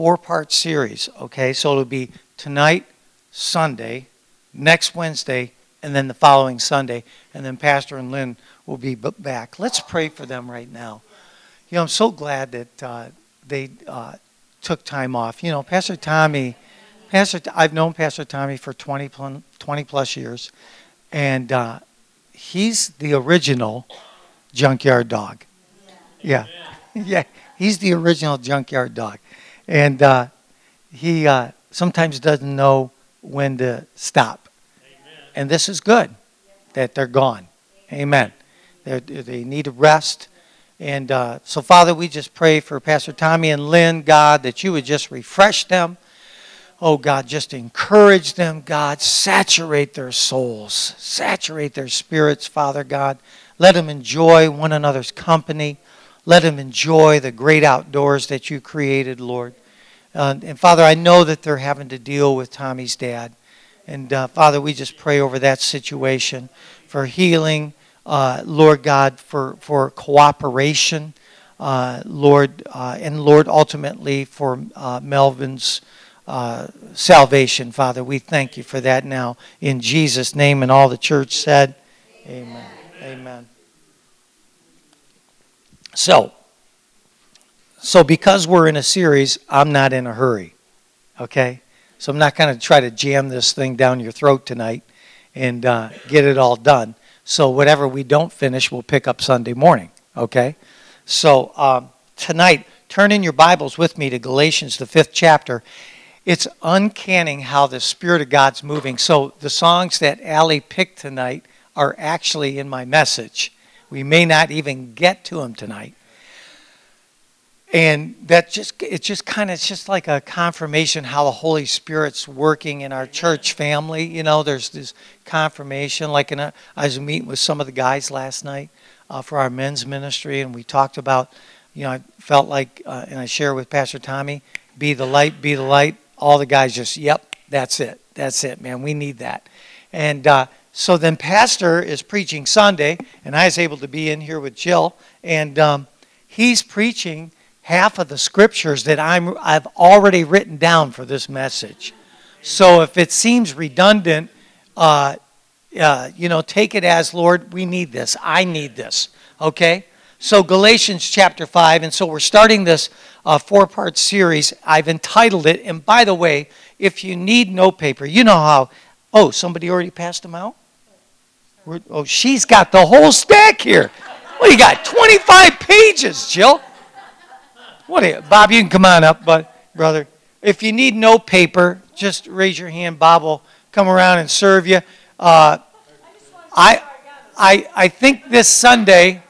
4-part series, okay? So it'll be tonight, Sunday, next Wednesday, and then the following Sunday. And then Pastor and Lynn will be back. Let's pray for them right now. You know, I'm so glad that they took time off. You know, I've known Pastor Tommy for 20 plus years, and he's the original junkyard dog. Yeah. Yeah, he's the original junkyard dog. And he sometimes doesn't know when to stop. And this is good that they're gone. Amen. They need a rest. And so, Father, we just pray for Pastor Tommy and Lynn, God, that you would just refresh them. Oh, God, just encourage them, God. Saturate their souls. Saturate their spirits, Father God. Let them enjoy one another's company. Let them enjoy the great outdoors that you created, Lord. And, Father, I know that they're having to deal with Tommy's dad. And, Father, we just pray over that situation for healing, Lord God, for cooperation, Lord, and, Lord, ultimately for Melvin's salvation, Father. We thank you for that now in Jesus' name. And all the church said, amen. Amen. So because we're in a series, I'm not in a hurry, okay? So I'm not going to try to jam this thing down your throat tonight and get it all done. So whatever we don't finish, we'll pick up Sunday morning, okay? So tonight, turn in your Bibles with me to Galatians, the 5th chapter. It's uncanny how the Spirit of God's moving. So the songs that Allie picked tonight are actually in my message. We may not even get to them tonight. And it's just like a confirmation how the Holy Spirit's working in our church family. You know, there's this confirmation. Like I was meeting with some of the guys last night for our men's ministry, and we talked about, you know, I felt like, and I share with Pastor Tommy, be the light, be the light. All the guys just, yep, that's it, man. We need that. And so then Pastor is preaching Sunday, and I was able to be in here with Jill, and he's preaching half of the scriptures that I've already written down for this message. So if it seems redundant, you know, take it as, Lord, we need this. I need this. Okay? So Galatians chapter 5, and so we're starting this 4-part series. I've entitled it, and by the way, if you need notepaper, you know how, somebody already passed them out? She's got the whole stack here. What do you got, 25 pages, Jill? Bob, you can come on up, brother. If you need notepaper, just raise your hand. Bob will come around and serve you. I think this Sunday,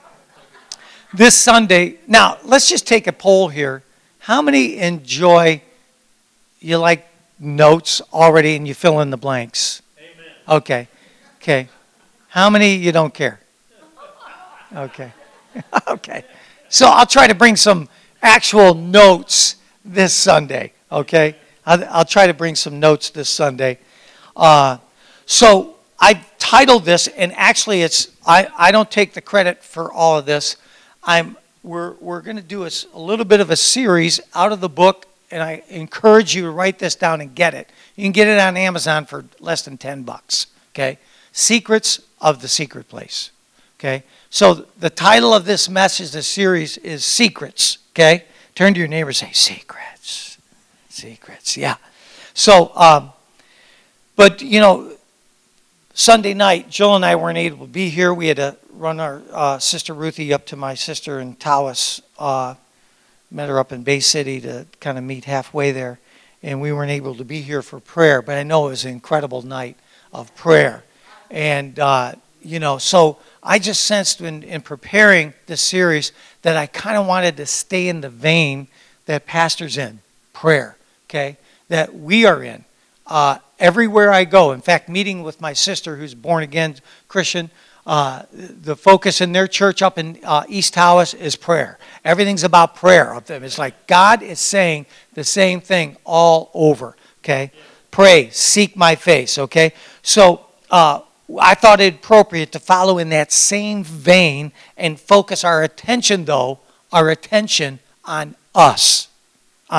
now let's just take a poll here. How many you like notes already and you fill in the blanks? Amen. Okay. How many you don't care? Okay. Okay. So I'll try to bring some actual notes this Sunday, okay? I'll try to bring some notes this Sunday. So I titled this, and actually I don't take the credit for all of this. We're going to do a little bit of a series out of the book, and I encourage you to write this down and get it. You can get it on Amazon for less than $10, okay? Secrets of the Secret Place, okay? So the title of this message, this series, is Secrets, okay? Turn to your neighbor and say, Secrets. Secrets, yeah. So, but, you know, Sunday night, Jill and I weren't able to be here. We had to run our sister Ruthie up to my sister in Tawas. Met her up in Bay City to kind of meet halfway there. And we weren't able to be here for prayer. But I know it was an incredible night of prayer. And, you know, so I just sensed in preparing this series that I kind of wanted to stay in the vein that Pastor's in, prayer, okay, that we are in. Everywhere I go, in fact, meeting with my sister who's born again Christian, the focus in their church up in East Tawas is prayer. Everything's about prayer up there. It's like God is saying the same thing all over, okay? Pray, seek my face, okay? So I thought it appropriate to follow in that same vein and focus our attention on us, on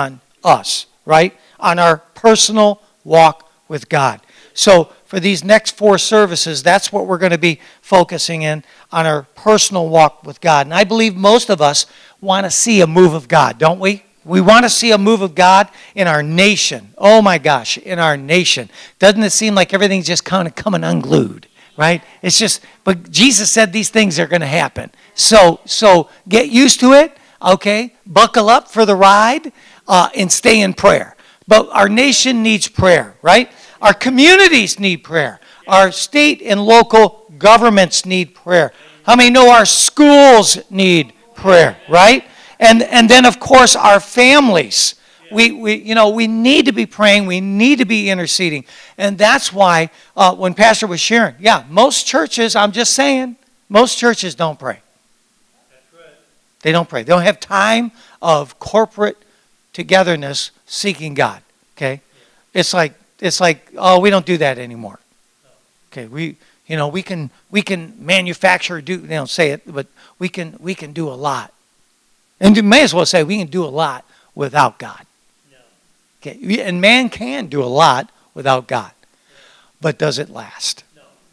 us, right? On our personal walk with God. So for these next 4 services, that's what we're going to be focusing in on our personal walk with God. And I believe most of us want to see a move of God, don't we? We want to see a move of God in our nation. Oh my gosh, in our nation. Doesn't it seem like everything's just kind of coming unglued, right? It's just, but Jesus said these things are going to happen. So get used to it, okay? Buckle up for the ride and stay in prayer. But our nation needs prayer, right? Our communities need prayer. Our state and local governments need prayer. How many know our schools need prayer, right? And then, of course, our families. We need to be praying. We need to be interceding. And that's why when Pastor was sharing, most churches, I'm just saying, most churches don't pray. That's right. They don't pray. They don't have time of corporate togetherness seeking God. Okay? It's like, oh, we don't do that anymore. Okay, we can manufacture, say it, but we can do a lot. And you may as well say we can do a lot without God. Okay, and man can do a lot without God. But does it last?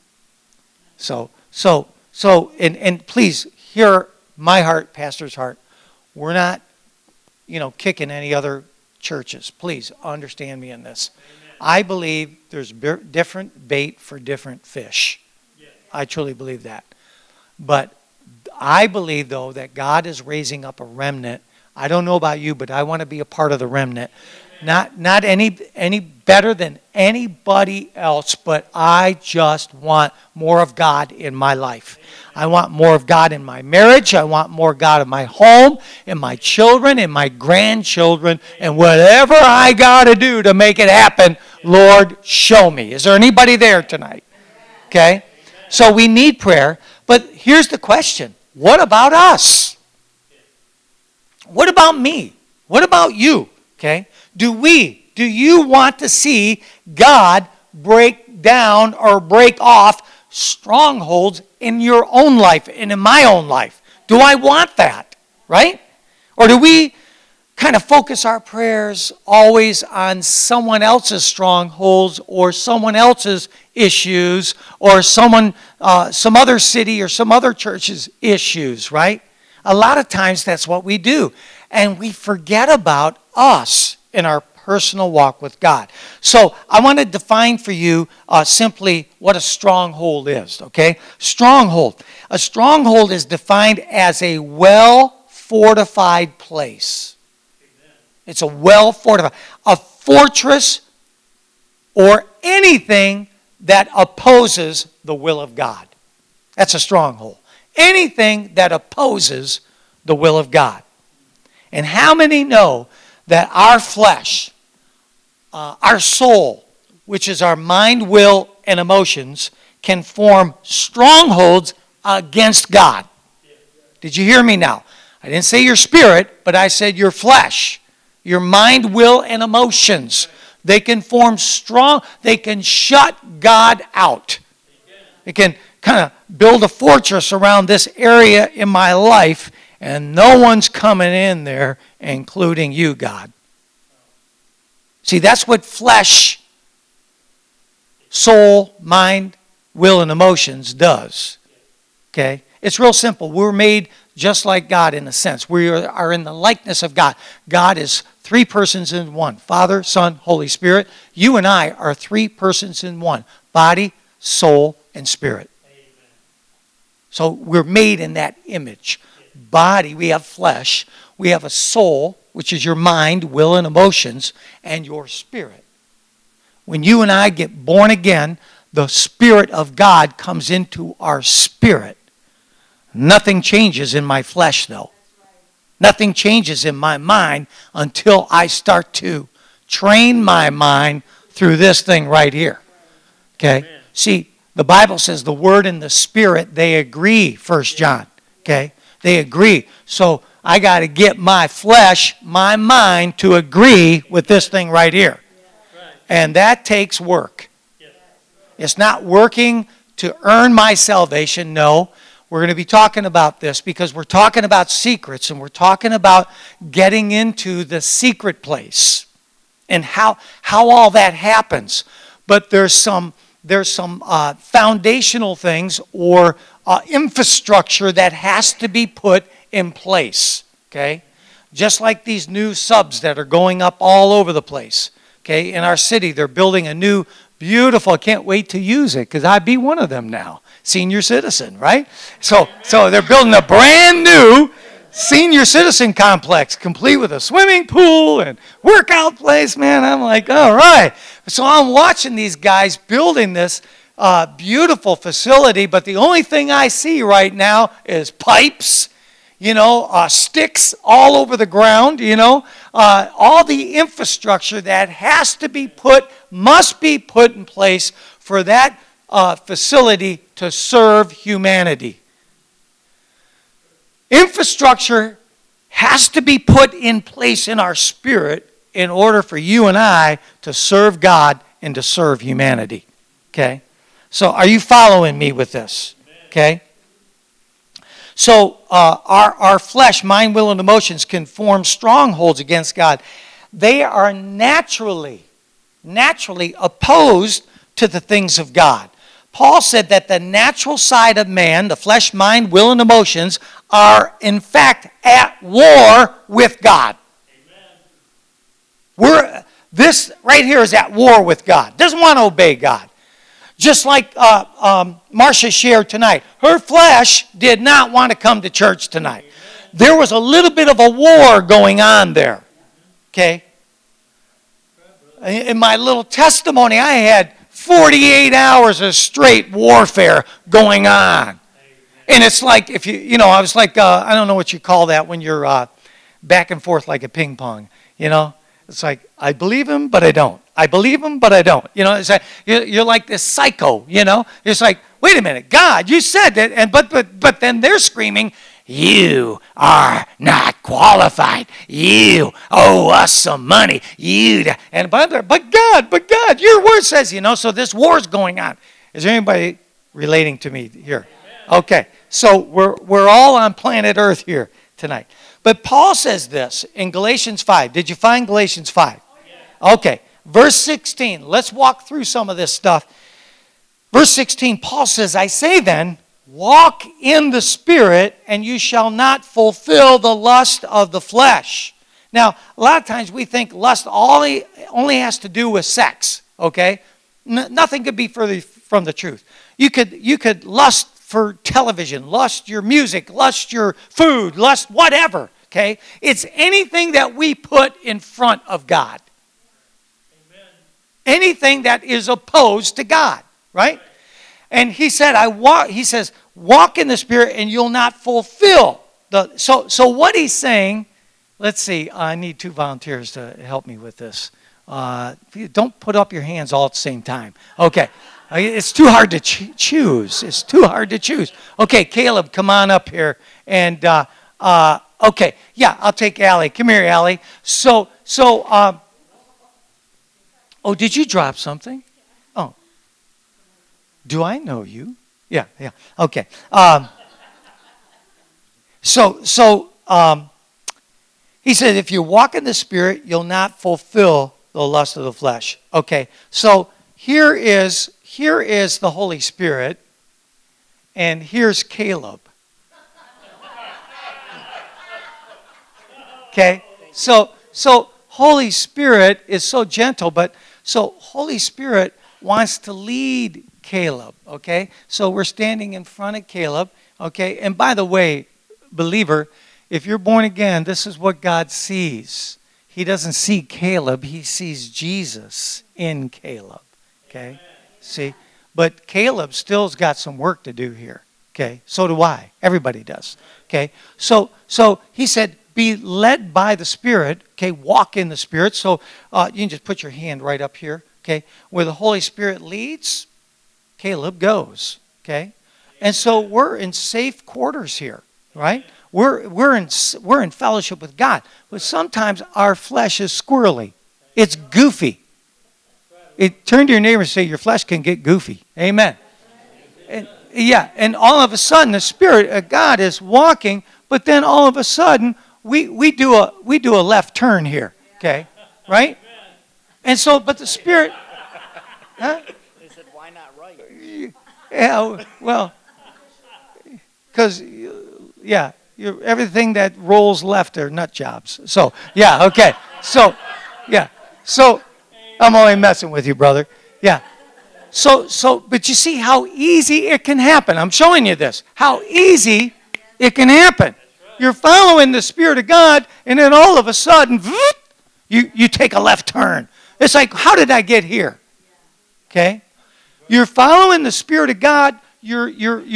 No. So and please hear my heart, pastor's heart. We're not, kicking any other churches. Please understand me in this. Amen. I believe there's different bait for different fish. Yeah. I truly believe that. But I believe, though, that God is raising up a remnant. I don't know about you, but I want to be a part of the remnant. Not any better than anybody else, but I just want more of God in my life. I want more of God in my marriage. I want more God in my home, in my children, in my grandchildren, and whatever I got to do to make it happen, Lord, show me. Is there anybody there tonight? Okay? So we need prayer, but here's the question. What about us? What about me? What about you? Okay? Do you want to see God break down or break off strongholds in your own life and in my own life? Do I want that? Right? Or do we kind of focus our prayers always on someone else's strongholds or someone else's issues or some other city or some other church's issues, right? A lot of times that's what we do. And we forget about us in our personal walk with God. So I want to define for you simply what a stronghold is, okay? Stronghold. A stronghold is defined as a well-fortified place. It's a well-fortified, a fortress or anything that opposes the will of God. That's a stronghold. Anything that opposes the will of God. And how many know that our flesh, our soul, which is our mind, will, and emotions, can form strongholds against God? Did you hear me now? I didn't say your spirit, but I said your flesh, your mind, will, and emotions. They can form they can shut God out. They can kind of build a fortress around this area in my life, and no one's coming in there, including you, God. See, that's what flesh, soul, mind, will, and emotions does. Okay? It's real simple. We're made just like God in a sense. We are in the likeness of God. God is 3 persons in one. Father, Son, Holy Spirit. You and I are 3 persons in one. Body, soul, and spirit. So we're made in that image. Body, we have flesh. We have a soul, which is your mind, will, and emotions, and your spirit. When you and I get born again, the Spirit of God comes into our spirit. Nothing changes in my flesh, though. Nothing changes in my mind until I start to train my mind through this thing right here. Okay? Amen. See, the Bible says the Word and the Spirit, they agree, 1 John. Okay? They agree. So I got to get my flesh, my mind, to agree with this thing right here. And that takes work. It's not working to earn my salvation. No. We're going to be talking about this because we're talking about secrets and we're talking about getting into the secret place and how all that happens. But there's some foundational things or infrastructure that has to be put in place, okay? Just like these new subs that are going up all over the place, okay? In our city, they're building a new, beautiful, I can't wait to use it because I'd be one of them now, senior citizen, right? So they're building a brand new senior citizen complex, complete with a swimming pool and workout place, man. I'm like, all right. So I'm watching these guys building this beautiful facility, but the only thing I see right now is pipes, sticks all over the ground, all the infrastructure that must be put in place for that facility to serve humanity. Infrastructure has to be put in place in our spirit in order for you and I to serve God and to serve humanity. Okay? So are you following me with this? Okay? So our flesh, mind, will, and emotions can form strongholds against God. They are naturally opposed to the things of God. Paul said that the natural side of man, the flesh, mind, will, and emotions, are in fact at war with God. This right here is at war with God. Doesn't want to obey God. Just like Marcia shared tonight. Her flesh did not want to come to church tonight. There was a little bit of a war going on there. Okay? In my little testimony, I had 48 hours of straight warfare going on. And it's like, if I was like, I don't know what you call that when you're back and forth like a ping pong, It's like, I believe him, but I don't. I believe him, but I don't. It's like, you're like this psycho, It's like, wait a minute, God, you said that, but then they're screaming, you are not qualified. You owe us some money. But God, your word says, so this war's going on. Is there anybody relating to me here? Okay, so we're all on planet Earth here tonight. But Paul says this in Galatians 5. Did you find Galatians 5? Okay, verse 16. Let's walk through some of this stuff. Verse 16, Paul says, I say then, walk in the Spirit, and you shall not fulfill the lust of the flesh. Now, a lot of times we think lust only has to do with sex, okay? Nothing could be further from the truth. You could lust for television, lust your music, lust your food, lust whatever, okay? It's anything that we put in front of God. Amen. Anything that is opposed to God, right? And he said, walk in the Spirit and you'll not fulfill the... So what he's saying, let's see, I need 2 volunteers to help me with this. Don't put up your hands all at the same time. Okay. It's too hard to choose. It's too hard to choose. Okay, Caleb, come on up here. And, okay, yeah, I'll take Allie. Come here, Allie. So, did you drop something? Oh. Do I know you? Yeah, okay. He said, if you walk in the Spirit, you'll not fulfill the lust of the flesh. Okay, so here is the Holy Spirit, and here's Caleb. Okay, so Holy Spirit is so gentle, but so Holy Spirit wants to lead Caleb, okay? So we're standing in front of Caleb, okay? And by the way, believer, if you're born again, this is what God sees. He doesn't see Caleb, he sees Jesus in Caleb, okay? Amen. See? But Caleb still's got some work to do here, okay? So do I. Everybody does, okay? So he said, be led by the Spirit, okay? Walk in the Spirit. So you can just put your hand right up here, okay? Where the Holy Spirit leads, Caleb goes, okay? And so we're in safe quarters here, right? We're in fellowship with God. But sometimes our flesh is squirrely. It's goofy. Turn to your neighbor and say, your flesh can get goofy. Amen. Yeah, and all of a sudden the Spirit of God is walking, but then all of a sudden we do a left turn here, okay, right? And so, but the Spirit, huh? They said, why not right? Yeah, well, because yeah, everything that rolls left are nut jobs. So yeah, okay, so yeah, so I'm only messing with you, brother. Yeah. So, but you see how easy it can happen. I'm showing you this. How easy it can happen. You're following the Spirit of God, and then all of a sudden, you take a left turn. It's like, how did I get here? Okay? You're following the Spirit of God. You're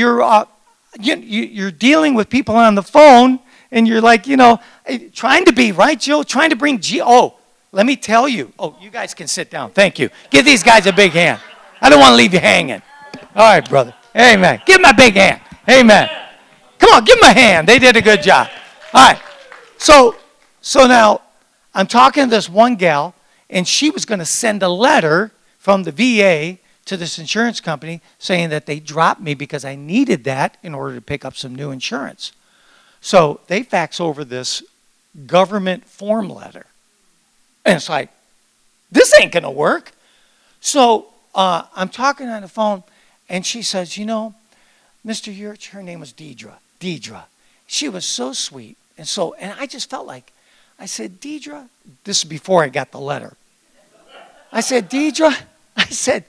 dealing with people on the phone, and you're like, trying to be right, Joe. Trying to bring let me tell you. Oh, you guys can sit down. Thank you. Give these guys a big hand. I don't want to leave you hanging. All right, brother. Amen. Give him a big hand. Amen. Come on, give them a hand. They did a good job. All right. So now I'm talking to this one gal, and she was going to send a letter from the VA to this insurance company saying that they dropped me because I needed that in order to pick up some new insurance. So they fax over this government form letter. And it's like, this ain't going to work. So I'm talking on the phone, and she says, Mr. Yurch, her name was Deidre. She was so sweet. And I just felt like, I said, Deidre, this is before I got the letter. I said, Deidre, I said,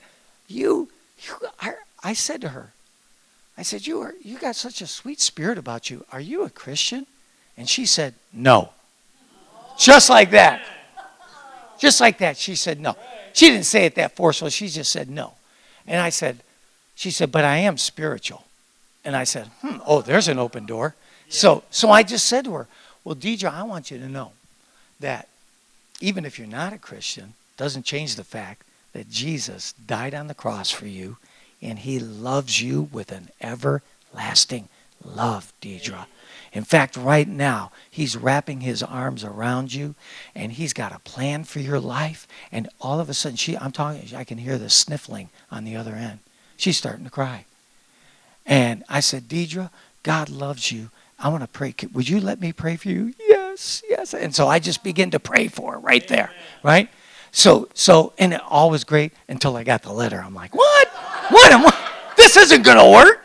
I said to her, I said, you got such a sweet spirit about you. Are you a Christian? And she said, no. Just like that. Just like that. She said no. She didn't say it that forcefully. She just said no. And she said, but I am spiritual. And I said, there's an open door. Yeah. So I just said to her, well, Deidre, I want you to know that even if you're not a Christian, doesn't change the fact that Jesus died on the cross for you, and he loves you with an everlasting love, Deidre. In fact, right now, he's wrapping his arms around you, and he's got a plan for your life. And all of a sudden, I can hear the sniffling on the other end. She's starting to cry. And I said, Deidre, God loves you. I want to pray. Would you let me pray for you? Yes. And so I just began to pray for her right there, right? So, and it all was great until I got the letter. I'm like, what? This isn't going to work.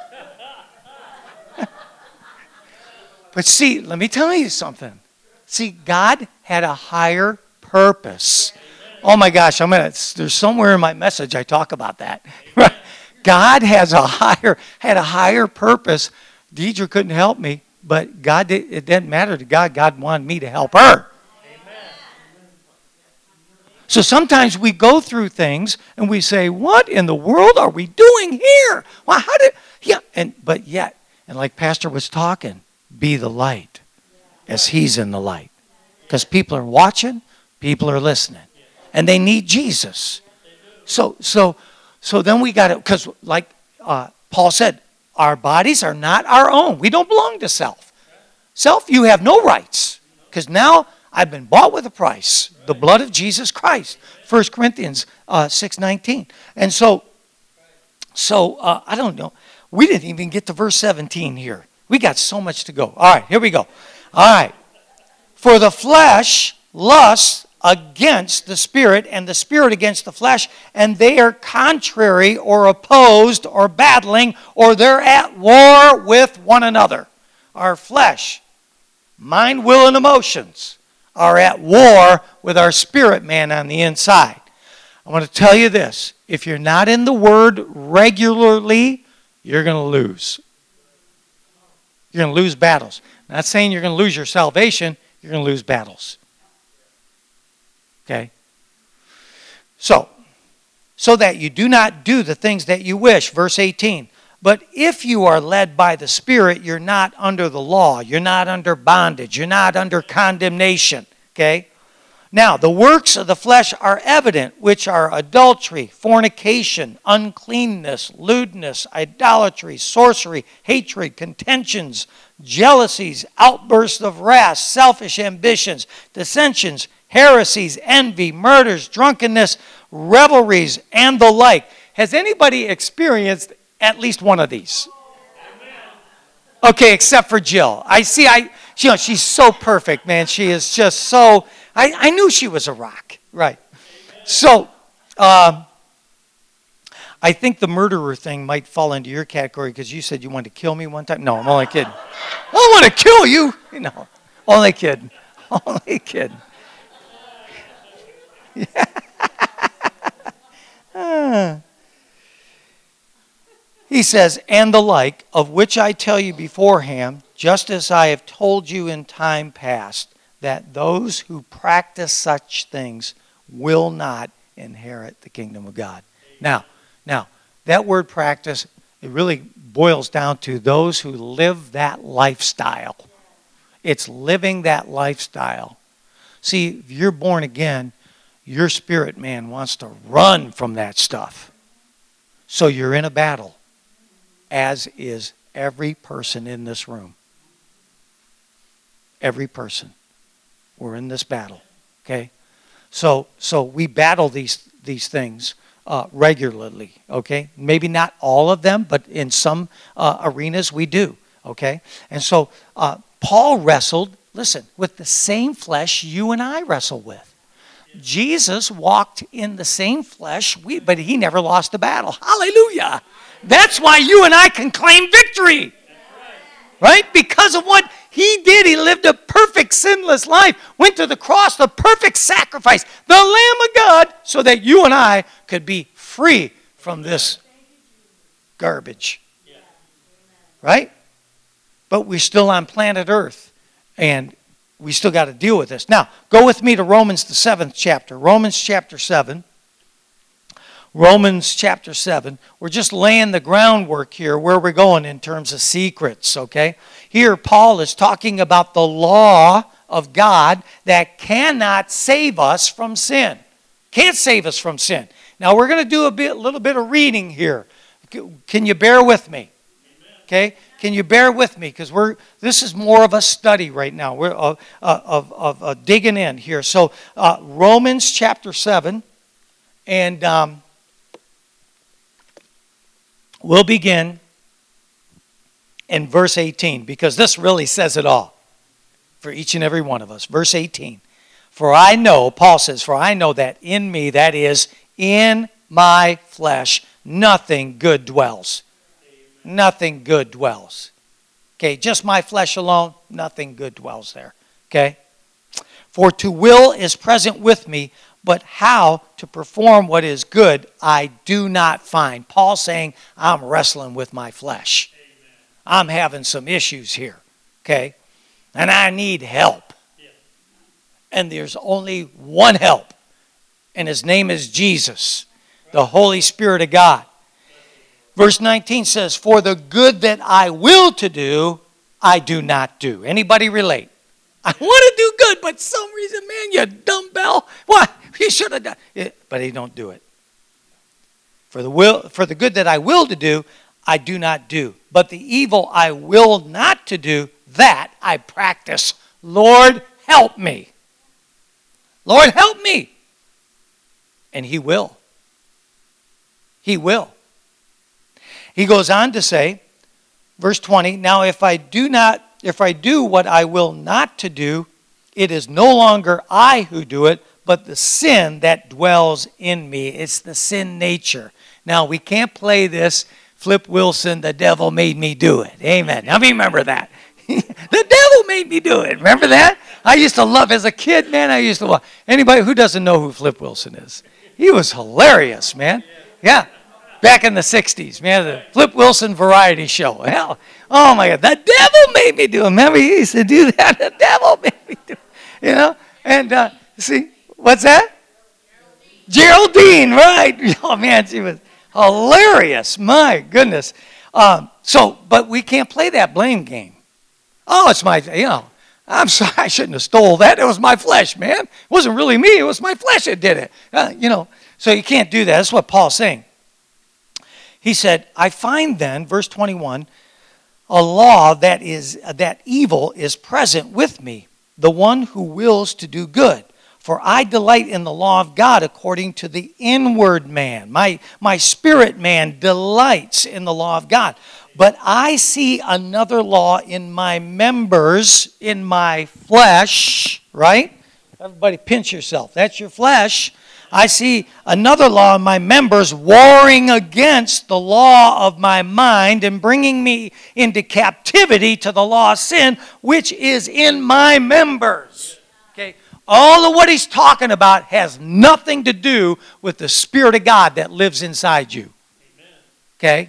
But see, let me tell you something. See, God had a higher purpose. Oh my gosh, there's somewhere in my message I talk about that. God had a higher purpose. Deidre couldn't help me, but it didn't matter to God. God wanted me to help her. So sometimes we go through things and we say, what in the world are we doing here? Well, but yet, like Pastor was talking, be the light as he's in the light. Because people are watching, people are listening. And they need Jesus. So then we got to, because like Paul said, our bodies are not our own. We don't belong to self. Self, you have no rights. Because now I've been bought with a price. The blood of Jesus Christ. 1 Corinthians 6:19. And so I don't know. We didn't even get to verse 17 here. We got so much to go. All right, here we go. All right. For the flesh lusts against the Spirit, and the Spirit against the flesh, and they are contrary or opposed or battling, or they're at war with one another. Our flesh, mind, will, and emotions are at war with our spirit man on the inside. I want to tell you this. If you're not in the Word regularly, you're going to lose. You're going to lose battles. I'm not saying you're going to lose your salvation. You're going to lose battles. Okay? So that you do not do the things that you wish. Verse 18. But if you are led by the Spirit, you're not under the law. You're not under bondage. You're not under condemnation. Okay? Now, the works of the flesh are evident, which are adultery, fornication, uncleanness, lewdness, idolatry, sorcery, hatred, contentions, jealousies, outbursts of wrath, selfish ambitions, dissensions, heresies, envy, murders, drunkenness, revelries, and the like. Has anybody experienced at least one of these. Okay, except for Jill. She's so perfect, man. She is just so, I knew she was a rock. Right. So, I think the murderer thing might fall into your category because you said you wanted to kill me one time. No, I'm only kidding. I don't want to kill you. No, only kidding. Only kidding. Yeah. He says, and the like, of which I tell you beforehand, just as I have told you in time past, that those who practice such things will not inherit the kingdom of God. Now, that word practice, it really boils down to those who live that lifestyle. It's living that lifestyle. See, if you're born again, your spirit man wants to run from that stuff. So you're in a battle, as is every person in this room. Every person. We're in this battle, okay? So we battle these things regularly, okay? Maybe not all of them, but in some arenas we do, okay? And so Paul wrestled, listen, with the same flesh you and I wrestle with. Jesus walked in the same flesh, but he never lost a battle. Hallelujah! That's why you and I can claim victory. Right? Because of what he did. He lived a perfect, sinless life. Went to the cross, the perfect sacrifice. The Lamb of God, so that you and I could be free from this garbage. Right? But we're still on planet Earth. And we still got to deal with this. Now, go with me to Romans, the 7th chapter. Romans chapter 7. Romans chapter 7. We're just laying the groundwork here where we're going in terms of secrets, okay? Here, Paul is talking about the law of God that cannot save us from sin. Can't save us from sin. Now, we're going to do a little bit of reading here. Can you bear with me? Okay? Can you bear with me? Because this is more of a study right now. We're of digging in here. So, Romans chapter 7, and we'll begin in verse 18, because this really says it all for each and every one of us. Verse 18. For I know, Paul says, for I know that in me, that is, in my flesh, nothing good dwells. Nothing good dwells. Okay, just my flesh alone, nothing good dwells there. Okay? For to will is present with me, but how to perform what is good I do not find. Paul saying, I'm wrestling with my flesh. I'm having some issues here. Okay? And I need help. And there's only one help. And his name is Jesus, the Holy Spirit of God. Verse 19 says, for the good that I will to do, I do not do. Anybody relate? I want to do good, but some reason, man, you dumbbell. What? You should have done it. But he don't do it. For the good that I will to do, I do not do. But the evil I will not to do, that I practice. Lord, help me. Lord, help me. And he will. He will. He goes on to say, verse 20, now if I do what I will not to do, it is no longer I who do it, but the sin that dwells in me. It's the sin nature. Now, we can't play this, Flip Wilson, the devil made me do it. Amen. Now, remember that. The devil made me do it. Remember that? I used to love, as a kid, man, I used to love. Anybody who doesn't know who Flip Wilson is? He was hilarious, man. Yeah. Back in the 60s, man, the Flip Wilson variety show. Hell, oh my God, the devil made me do it. Remember, he used to do that. The devil made me do it. You know? And see, what's that? Geraldine, right. Oh man, she was hilarious. My goodness. But we can't play that blame game. Oh, it's my, I'm sorry, I shouldn't have stole that. It was my flesh, man. It wasn't really me. It was my flesh that did it. So you can't do that. That's what Paul's saying. He said, I find then, verse 21, a law that evil is present with me, the one who wills to do good. For I delight in the law of God according to the inward man. My spirit man delights in the law of God. But I see another law in my members, in my flesh, right? Everybody pinch yourself. That's your flesh. I see another law in my members warring against the law of my mind and bringing me into captivity to the law of sin, which is in my members. Okay? All of what he's talking about has nothing to do with the Spirit of God that lives inside you. Okay?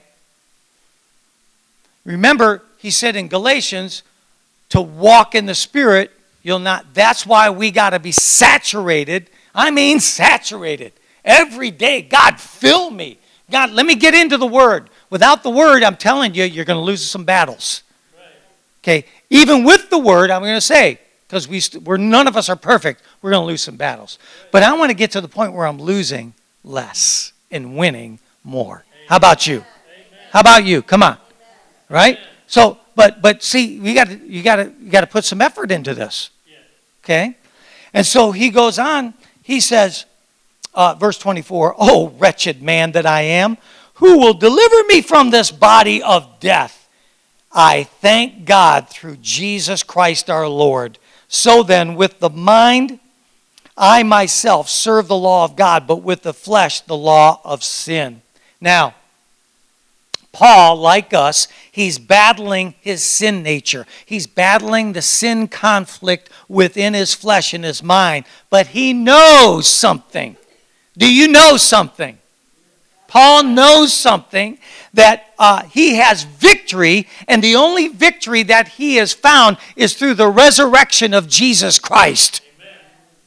Remember, he said in Galatians, to walk in the Spirit, you'll not. That's why we got to be saturated. I mean saturated. Every day, God, fill me. God, let me get into the Word. Without the Word, I'm telling you, you're going to lose some battles. Okay? Even with the Word, I'm going to say, because we're none of us are perfect, we're going to lose some battles. But I want to get to the point where I'm losing less and winning more. How about you? How about you? Come on. Right? So, but see, you got to put some effort into this. Okay? And so he goes on, he says, verse 24, "Oh, wretched man that I am, who will deliver me from this body of death? I thank God through Jesus Christ our Lord. So then, with the mind, I myself serve the law of God, but with the flesh, the law of sin." Now, Paul, like us, he's battling his sin nature. He's battling the sin conflict within his flesh and his mind. But he knows something. Do you know something? Paul knows something, that he has victory, and the only victory that he has found is through the resurrection of Jesus Christ. Amen.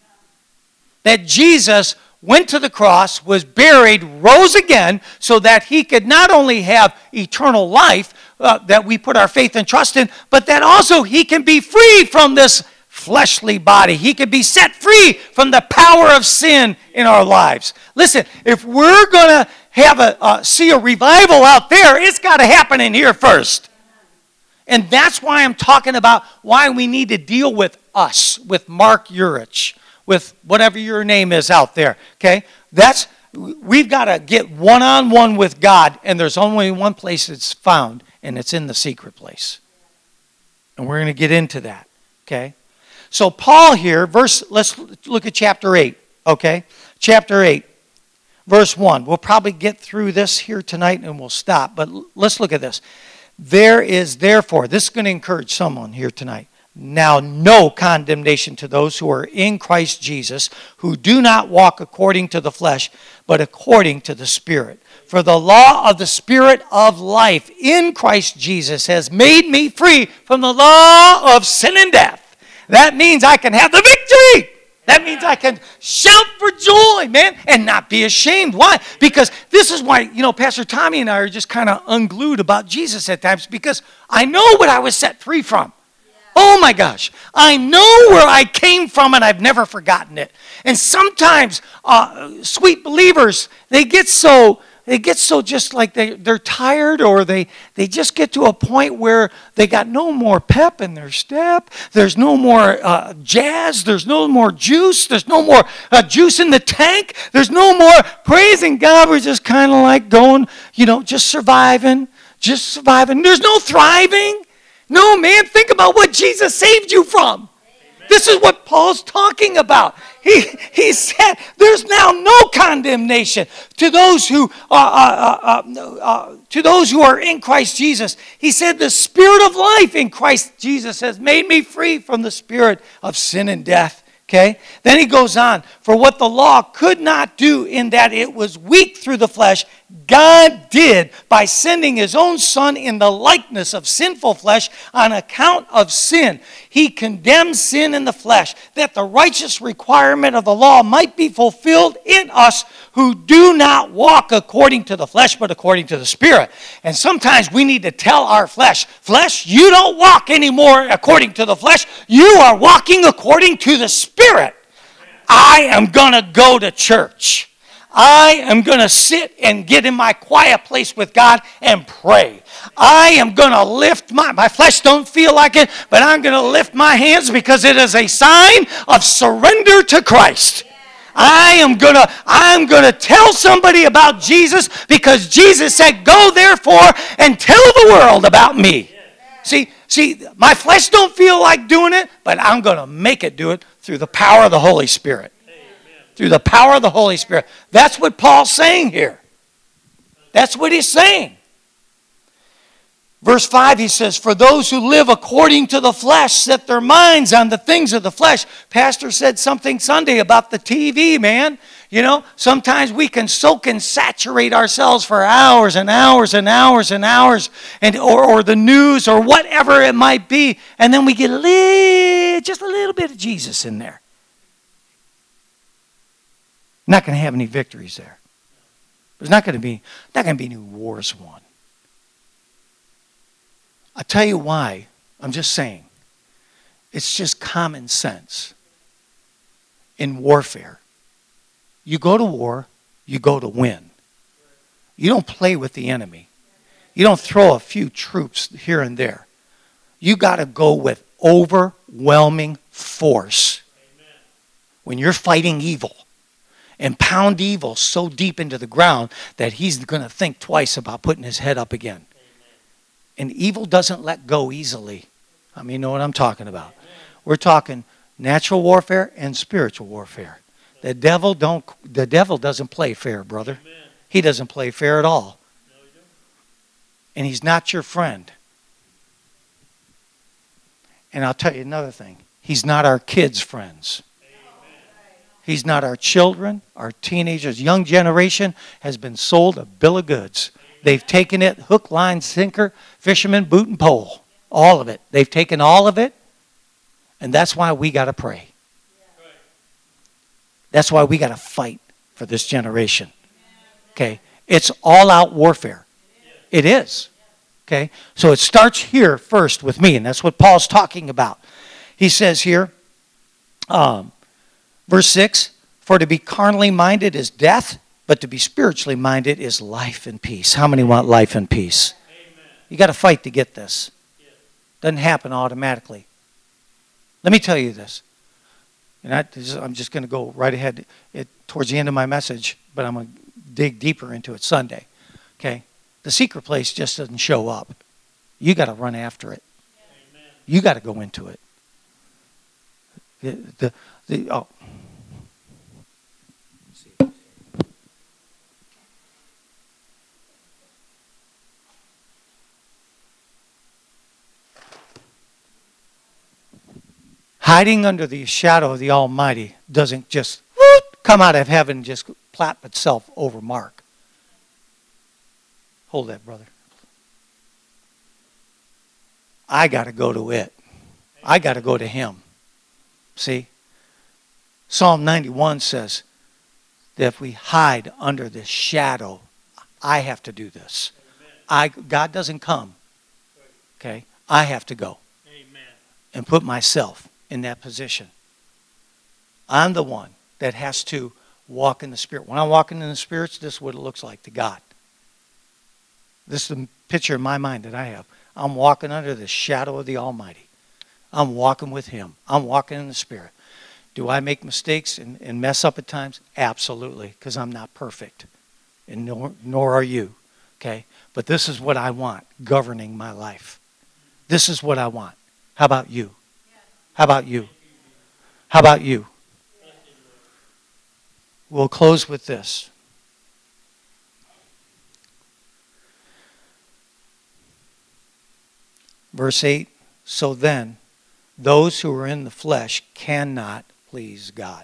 That Jesus went to the cross, was buried, rose again, so that he could not only have eternal life that we put our faith and trust in, but that also he can be free from this fleshly body. He can be set free from the power of sin in our lives. Listen, if we're going to have see a revival out there, it's got to happen in here first. And that's why I'm talking about why we need to deal with us, with Mark Urich, with whatever your name is out there, okay? We've got to get one-on-one with God, and there's only one place it's found, and it's in the secret place. And we're going to get into that, okay? So Paul here, let's look at chapter 8, okay? Chapter 8, verse 1. We'll probably get through this here tonight, and we'll stop, but let's look at this. There is therefore, this is going to encourage someone here tonight, now no condemnation to those who are in Christ Jesus, who do not walk according to the flesh, but according to the Spirit. For the law of the Spirit of life in Christ Jesus has made me free from the law of sin and death. That means I can have the victory. That means I can shout for joy, man, and not be ashamed. Why? Because this is why, Pastor Tommy and I are just kind of unglued about Jesus at times, because I know what I was set free from. Oh my gosh, I know where I came from, and I've never forgotten it. And sometimes sweet believers, they get so just like they're tired, or they just get to a point where they got no more pep in their step. There's no more jazz. There's no more juice. There's no more juice in the tank. There's no more praising God. We're just kind of like going, just surviving. There's no thriving. No, man, think about what Jesus saved you from. Amen. This is what Paul's talking about. He said there's now no condemnation to those who are in Christ Jesus. He said the Spirit of life in Christ Jesus has made me free from the spirit of sin and death. Okay? Then he goes on, for what the law could not do in that it was weak through the flesh, God did by sending his own Son in the likeness of sinful flesh on account of sin. He condemned sin in the flesh, that the righteous requirement of the law might be fulfilled in us who do not walk according to the flesh, but according to the Spirit. And sometimes we need to tell our flesh, you don't walk anymore according to the flesh. You are walking according to the Spirit. I am going to go to church. I am going to sit and get in my quiet place with God and pray. I am going to lift my flesh don't feel like it, but I'm going to lift my hands because it is a sign of surrender to Christ. I'm going to tell somebody about Jesus because Jesus said, go therefore and tell the world about me. See, my flesh don't feel like doing it, but I'm going to make it do it through the power of the Holy Spirit. Through the power of the Holy Spirit. That's what Paul's saying here. That's what he's saying. Verse 5, he says, for those who live according to the flesh set their minds on the things of the flesh. Pastor said something Sunday about the TV, man. You know, sometimes we can soak and saturate ourselves for hours and hours and hours and hours, or the news or whatever it might be, and then we get just a little bit of Jesus in there. Not going to have any victories there. There's not going to be any wars won. I'll tell you why. I'm just saying. It's just common sense. In warfare, you go to war, you go to win. You don't play with the enemy. You don't throw a few troops here and there. You got to go with overwhelming force. When you're fighting evil. And pound evil so deep into the ground that he's going to think twice about putting his head up again. And evil doesn't let go easily. I mean, you know what I'm talking about. We're talking natural warfare and spiritual warfare. The devil doesn't play fair, brother. He doesn't play fair at all. And he's not your friend. And I'll tell you another thing. He's not our kids' friends. He's not our children, our teenagers. Young generation has been sold a bill of goods. They've taken it hook, line, sinker, fisherman, boot, and pole. All of it. They've taken all of it. And that's why we got to pray. That's why we got to fight for this generation. Okay? It's all-out warfare. It is. Okay? So it starts here first with me, and that's what Paul's talking about. He says here, verse 6, for to be carnally minded is death, but to be spiritually minded is life and peace. How many want life and peace? Amen. You got to fight to get this. Doesn't happen automatically. Let me tell you this. And I'm just going to go right ahead towards the end of my message, but I'm going to dig deeper into it Sunday. Okay? The secret place just doesn't show up. You got to run after it. Amen. You got to go into it. Hiding under the shadow of the Almighty doesn't just come out of heaven and just plop itself over Mark. Hold that, brother. I got to go to it. I got to go to him. See? Psalm 91 says that if we hide under the shadow, I have to do this. God doesn't come. Okay? I have to go. And put myself in that position. I'm the one that has to walk in the Spirit. When I'm walking in the Spirit, this is what it looks like to God. This is the picture in my mind that I have. I'm walking under the shadow of the Almighty. I'm walking with Him. I'm walking in the Spirit. Do I make mistakes and mess up at times? Absolutely, because I'm not perfect. And nor are you. Okay? But this is what I want governing my life. This is what I want. How about you? How about you? How about you? We'll close with this. Verse 8, so then, those who are in the flesh cannot please God.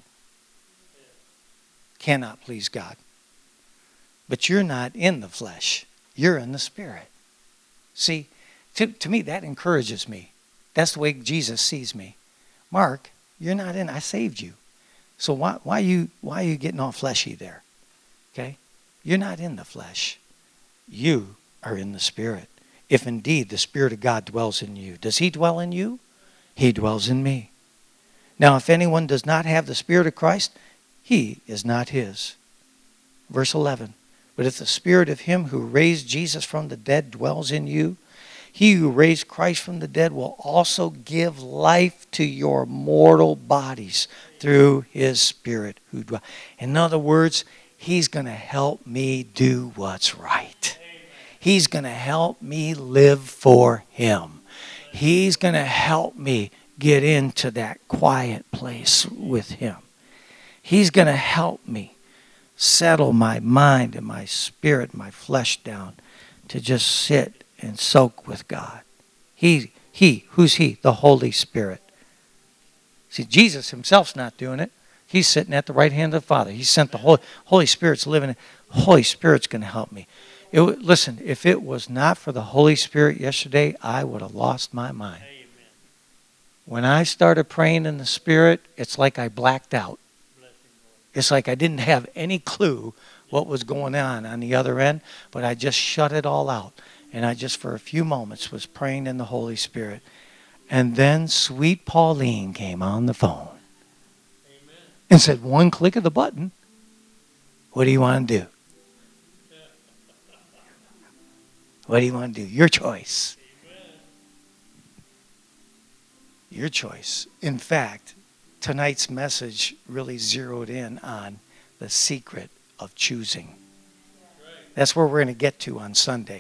Cannot please God. But you're not in the flesh. You're in the Spirit. See, to me, that encourages me. That's the way Jesus sees me. Mark, you're not in. I saved you. So why are you getting all fleshy there? Okay? You're not in the flesh. You are in the Spirit. If indeed the Spirit of God dwells in you. Does He dwell in you? He dwells in me. Now, if anyone does not have the Spirit of Christ, he is not His. Verse 11. But if the Spirit of him who raised Jesus from the dead dwells in you, he who raised Christ from the dead will also give life to your mortal bodies through his Spirit who dwells. In other words, he's going to help me do what's right. He's going to help me live for him. He's going to help me get into that quiet place with him. He's going to help me settle my mind and my spirit, my flesh down to just sit and soak with God. Who's he? The Holy Spirit. See, Jesus himself's not doing it. He's sitting at the right hand of the Father. He sent the Holy Spirit's living. The Holy Spirit's going to help me. Listen, if it was not for the Holy Spirit yesterday, I would have lost my mind. Amen. When I started praying in the Spirit, it's like I blacked out. It's like I didn't have any clue what was going on the other end, but I just shut it all out. And I just, for a few moments, was praying in the Holy Spirit. And then sweet Pauline came on the phone. Amen. And said, one click of the button, what do you want to do? What do you want to do? Your choice. Amen. Your choice. In fact, tonight's message really zeroed in on the secret of choosing. That's where we're going to get to on Sunday.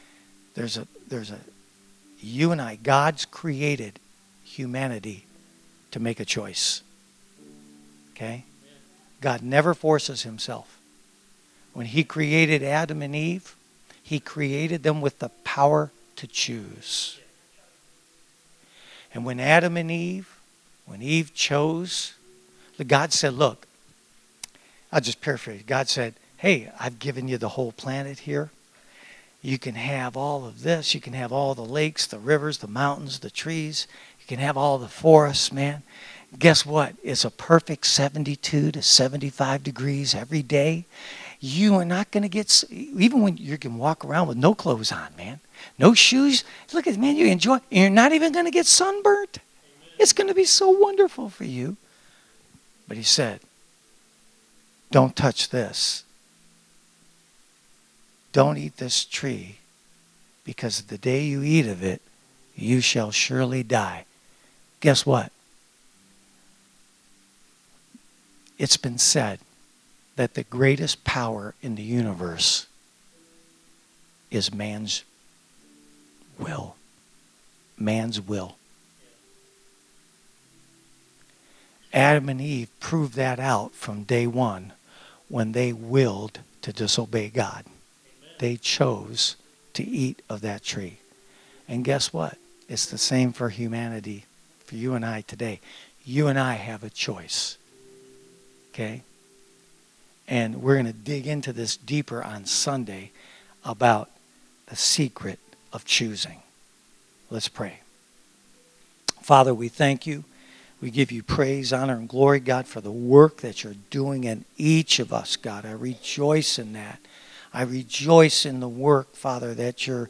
You and I, God's created humanity to make a choice. Okay? God never forces himself. When he created Adam and Eve, he created them with the power to choose. And when Eve chose, God said, look, I'll just paraphrase. God said, hey, I've given you the whole planet here. You can have all of this. You can have all the lakes, the rivers, the mountains, the trees. You can have all the forests, man. Guess what? It's a perfect 72 to 75 degrees every day. You are not going to get, even when you can walk around with no clothes on, man. No shoes. Look at, man, you enjoy. You're not even going to get sunburnt. It's going to be so wonderful for you. But he said, don't touch this. Don't eat this tree, because the day you eat of it, you shall surely die. Guess what? It's been said that the greatest power in the universe is man's will. Man's will. Adam and Eve proved that out from day one when they willed to disobey God. They chose to eat of that tree. And guess what? It's the same for humanity, for you and I today. You and I have a choice. Okay? And we're going to dig into this deeper on Sunday about the secret of choosing. Let's pray. Father, we thank you. We give you praise, honor, and glory, God, for the work that you're doing in each of us, God. I rejoice in that. I rejoice in the work, Father, that you're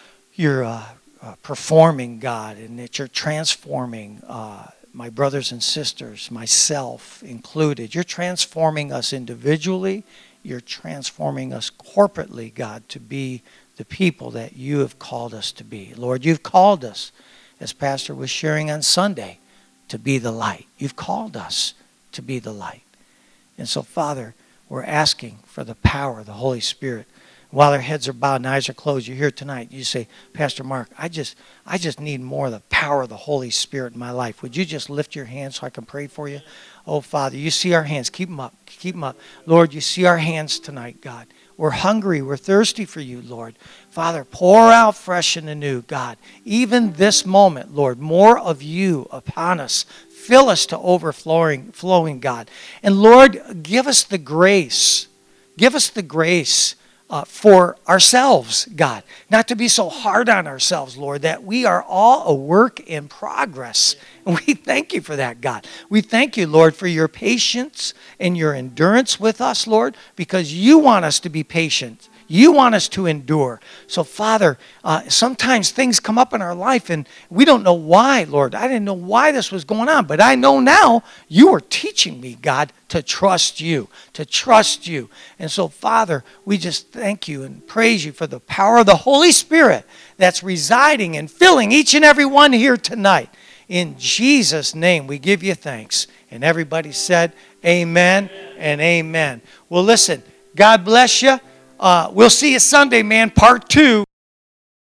performing, God, and that you're transforming my brothers and sisters, myself included. You're transforming us individually. You're transforming us corporately, God, to be the people that you have called us to be. Lord, you've called us, as Pastor was sharing on Sunday, to be the light. You've called us to be the light. And so, Father, we're asking for the power of the Holy Spirit. While our heads are bowed and eyes are closed, you're here tonight. You say, Pastor Mark, I just need more of the power of the Holy Spirit in my life. Would you just lift your hands so I can pray for you? Oh, Father, you see our hands. Keep them up. Keep them up. Lord, you see our hands tonight, God. We're hungry. We're thirsty for you, Lord. Father, pour out fresh and anew, God. Even this moment, Lord, more of you upon us. Fill us to overflowing, God. And Lord, give us the grace. Give us the grace for ourselves, God. Not to be so hard on ourselves, Lord, that we are all a work in progress. And we thank you for that, God. We thank you, Lord, for your patience and your endurance with us, Lord, because you want us to be patient. You want us to endure. So, Father, sometimes things come up in our life and we don't know why, Lord. I didn't know why this was going on, but I know now you are teaching me, God, to trust you, to trust you. And so, Father, we just thank you and praise you for the power of the Holy Spirit that's residing and filling each and every one here tonight. In Jesus' name, we give you thanks. And everybody said, amen and amen. Well, listen, God bless you. We'll see you Sunday, man, part 2.